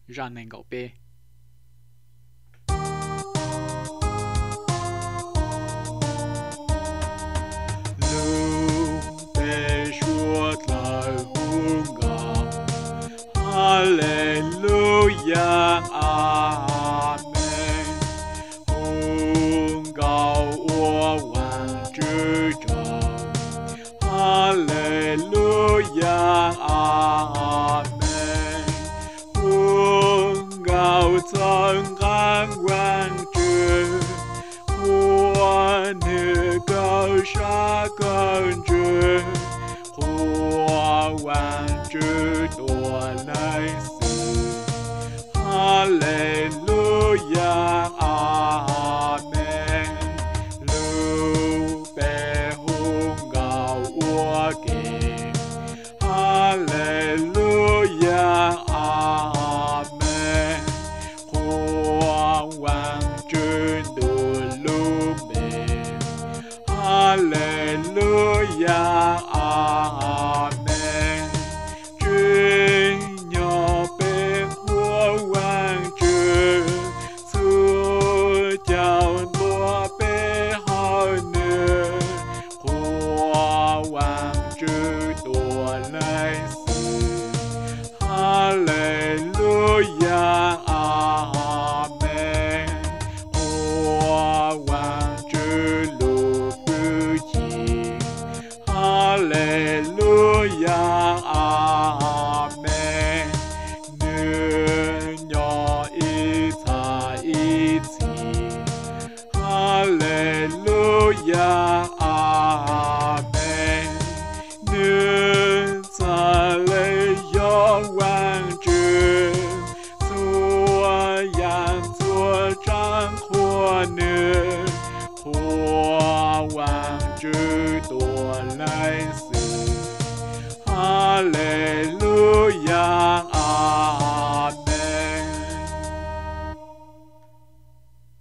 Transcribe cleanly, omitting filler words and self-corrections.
让能够背。哈利路亚，阿门。奉告我万之中，哈利路亚，阿门。奉告曾干万之，我那个杀根之。万之多来死，哈利路亚，阿门。路被洪告我给，哈利路亚，阿门。万之多路被，哈利路亚，阿门。哈利路亚，阿门。万之路不尽，哈利路亚，阿门。能鸟一擦一起，哈利路亚，阿门。能在雷有万之，做羊做战火呢。